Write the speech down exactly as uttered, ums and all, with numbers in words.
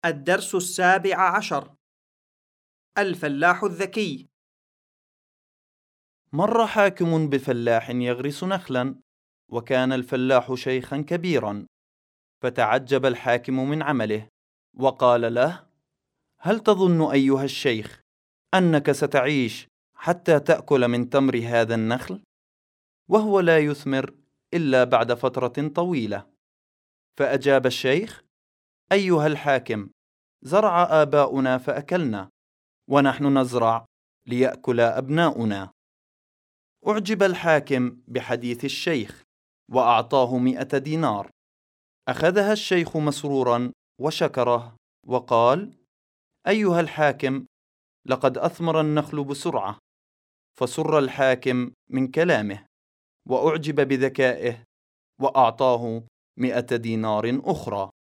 الدرس السابع عشر. الفلاح الذكي. مر حاكم بفلاح يغرس نخلا، وكان الفلاح شيخا كبيرا، فتعجب الحاكم من عمله وقال له: هل تظن أيها الشيخ أنك ستعيش حتى تأكل من تمر هذا النخل؟ وهو لا يثمر إلا بعد فترة طويلة. فأجاب الشيخ: أيها الحاكم، زرع آباؤنا فأكلنا، ونحن نزرع ليأكل أبناؤنا. أعجب الحاكم بحديث الشيخ وأعطاه مئة دينار. أخذها الشيخ مسرورا وشكره وقال: أيها الحاكم، لقد أثمر النخل بسرعة. فسر الحاكم من كلامه وأعجب بذكائه وأعطاه مئة دينار أخرى.